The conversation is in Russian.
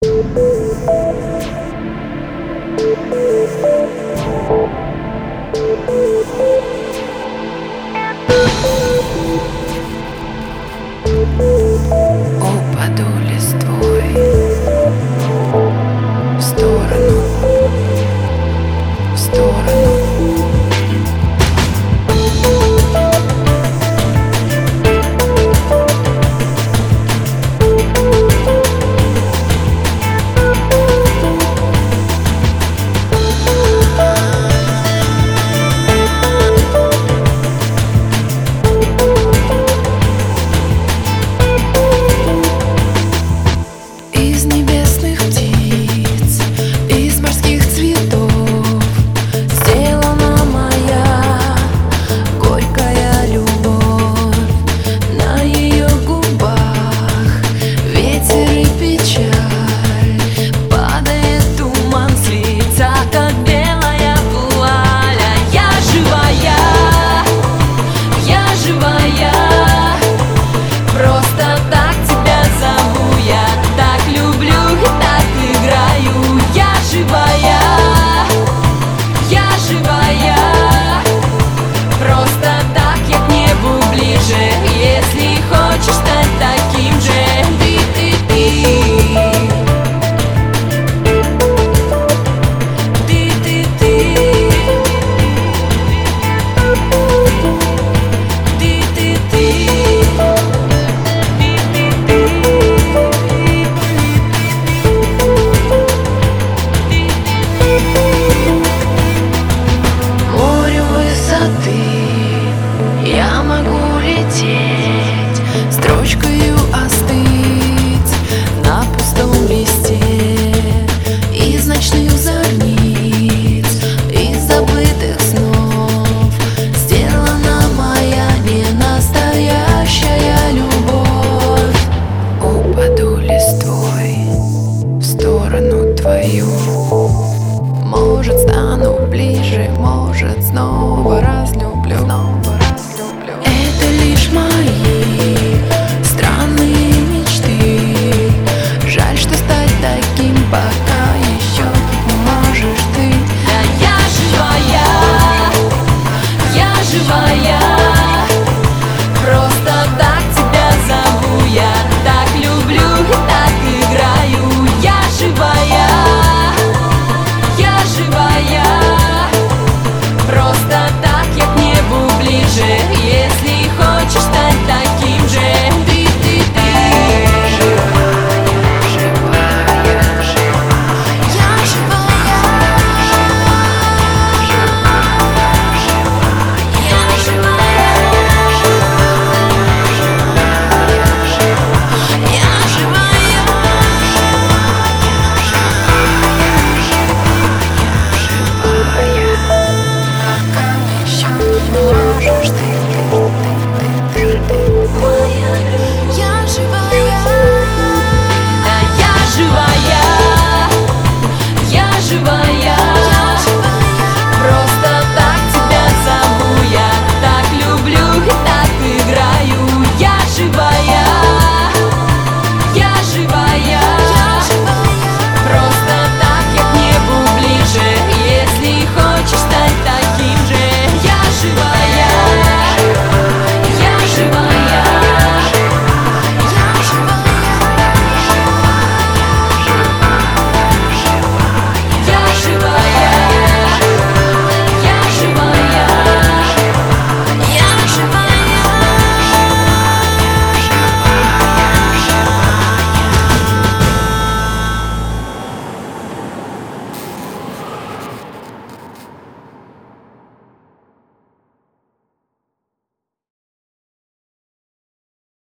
Упаду листвой в сторону, в сторону. Из небесных птиц, из морских цветов сделана моя горькая любовь. На ее губах ветер и печаль, падает туман с лица, как белая вуаля. Я живая, просто так тебя зову я. Так люблю и так играю. Я живая, просто так я к небу ближе. Если хочешь стать таким же, я могу лететь, строчкою остыть на пустом листе. Из ночных зорниц, из забытых снов сделана моя ненастоящая любовь. Упаду листвой в сторону твою. Может, стану ближе, может, снова разлюблю.